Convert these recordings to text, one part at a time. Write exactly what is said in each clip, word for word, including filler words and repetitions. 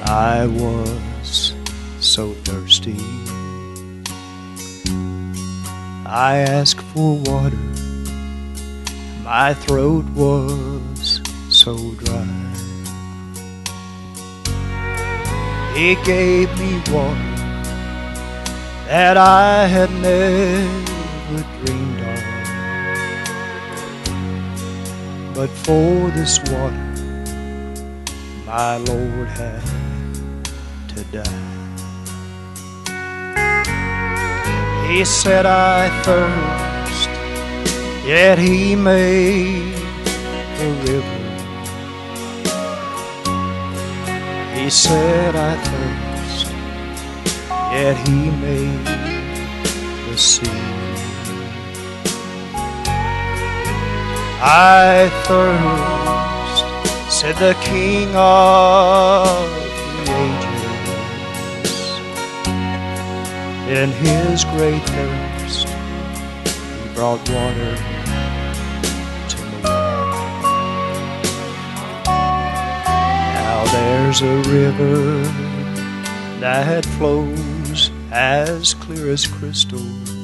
I was so thirsty, I asked for water. My throat was so dry. He gave me water that I had never dreamed of. But for this water, my Lord had to die. He said, I thirst, yet He made the river. He said, I thirst, yet He made the sea. I thirst, said the King of the ages. In His great thirst, He brought water to me. Now there's a river that flows as clear as crystal.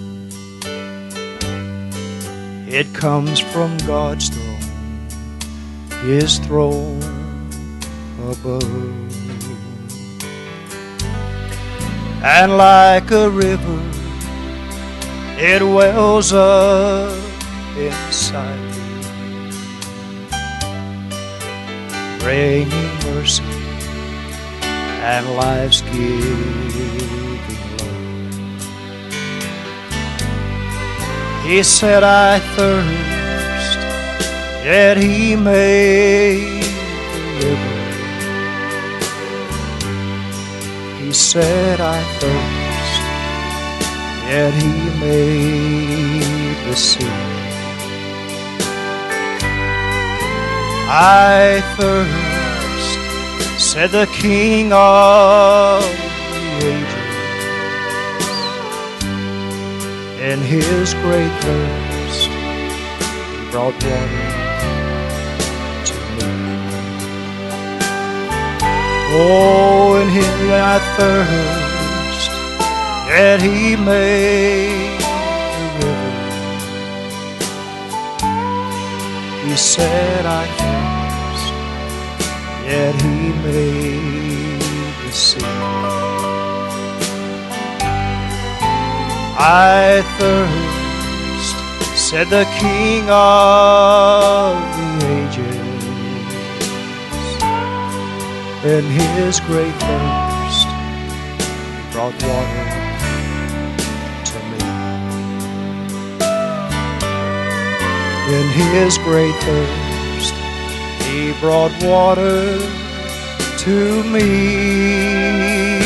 It comes from God's throne, His throne above. And like a river, it wells up inside me, raining mercy and life's giving love. He said, I thirst, yet He made the river. He said, I thirst, yet He made the sea. I thirst, said the King of the ages. In His great thirst, He brought water to me. Oh, in Him I thirst, yet He made the river. He said, I thirst, yet He made the sea. I thirst, said the King of the ages. In His great thirst, He brought water to me. In His great thirst, He brought water to me.